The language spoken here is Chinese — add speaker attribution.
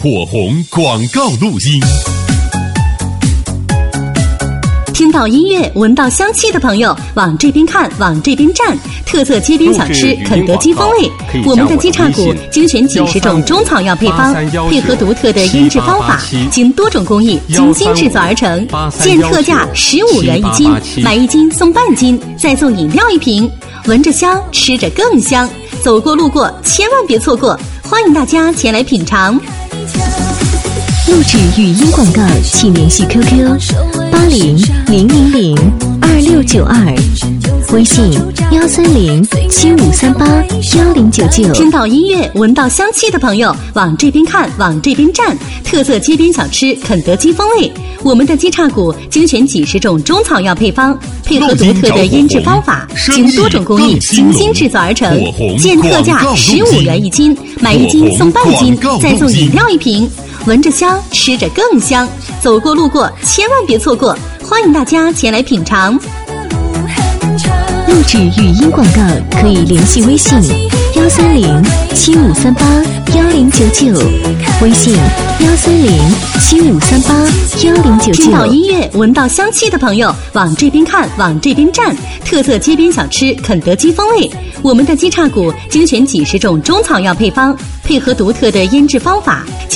Speaker 1: 火红广告录音。
Speaker 2: 听到音乐闻到香气的朋友，往这边看往这边站，特色街边小吃肯德基风味，我们的鸡叉骨精选几十种中草药配方，配合独特的腌制方法，经多种工艺精心制作而成，现特价15元一斤，买1斤送半斤，再送饮料1瓶，闻着香吃着更香，走过路过千万别错过，欢迎大家前来品尝。
Speaker 3: 录制语音广告请联系 QQ8000026992，微信13075381099。
Speaker 2: 听到音乐闻到香气的朋友，往这边看往这边站，特色街边小吃肯德基风味，我们的鸡叉骨精选几十种中草药配方，配合独特的腌制方法，经多种工艺精心制作而成，现特价15元一斤，买1斤送半斤，再送饮料1瓶，闻着香吃着更香，走过路过千万别错过，欢迎大家前来品尝。
Speaker 3: 录制语音广告可以联系微信13075381099，微信13075381099。
Speaker 2: 听到音乐闻到香气的朋友，往这边看往这边站，特色街边小吃肯德基风味，我们的鸡叉骨精选几十种中草药配方，配合独特的腌制方法，